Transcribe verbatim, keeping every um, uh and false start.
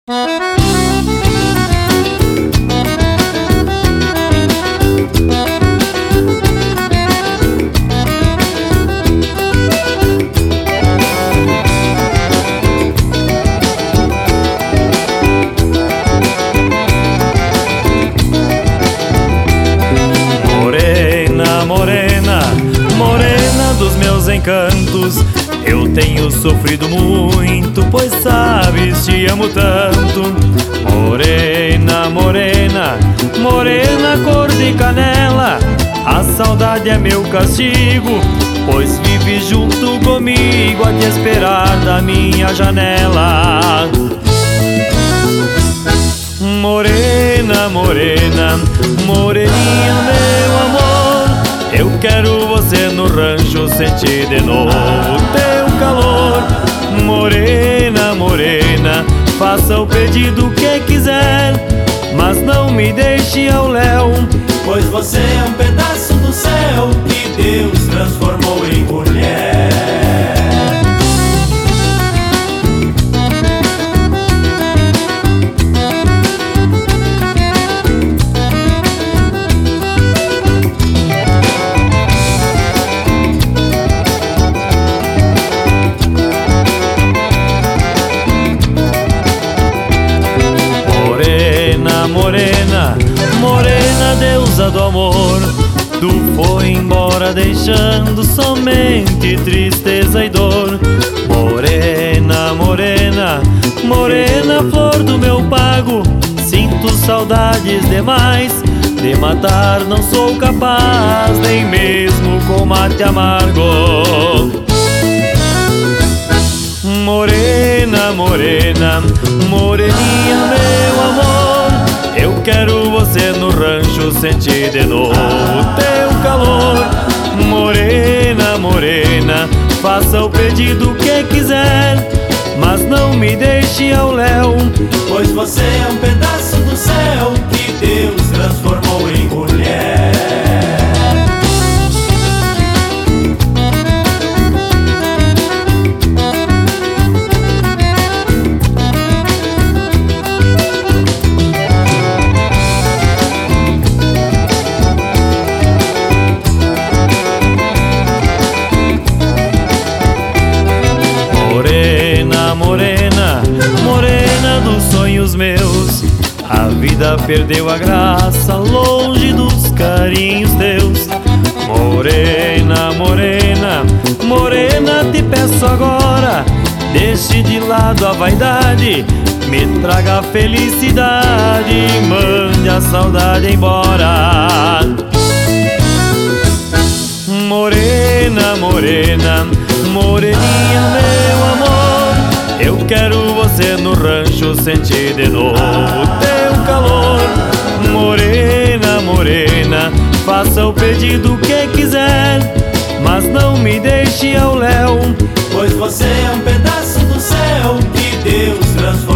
Encantos, eu tenho sofrido muito, pois sabes, te amo tanto. Morena, morena, morena cor de canela, a saudade é meu castigo, pois vive junto comigo a te esperar da minha janela. Morena, morena, moreninha meu amor, eu quero você no rancho, sentir de novo o teu calor. Morena, morena, faça o pedido que quiser, mas não me deixe ao léu, pois você é um pedaço do céu que Deus transformou em mulher. Morena, morena, deusa do amor, tu foi embora deixando somente tristeza e dor. Morena, morena, morena, flor do meu pago, sinto saudades demais, de matar não sou capaz, nem mesmo com mate amargo. Morena, morena, moreninha meu amor, eu quero você no rancho, sentir de novo o teu calor. Morena, morena, faça o pedido que quiser, mas não me deixe ao léu, pois você é um pedaço do céu que Deus transformou em mulher. Morena, morena dos sonhos meus, a vida perdeu a graça longe dos carinhos teus. Morena, morena, morena, te peço agora, deixe de lado a vaidade, me traga a felicidade e mande a saudade embora. Morena, morena, moreninha meu amor, eu quero você no rancho, sentir de novo o teu calor. Morena, morena, faça o pedido que quiser, mas não me deixe ao léu, pois você é um pedaço do céu que Deus transformou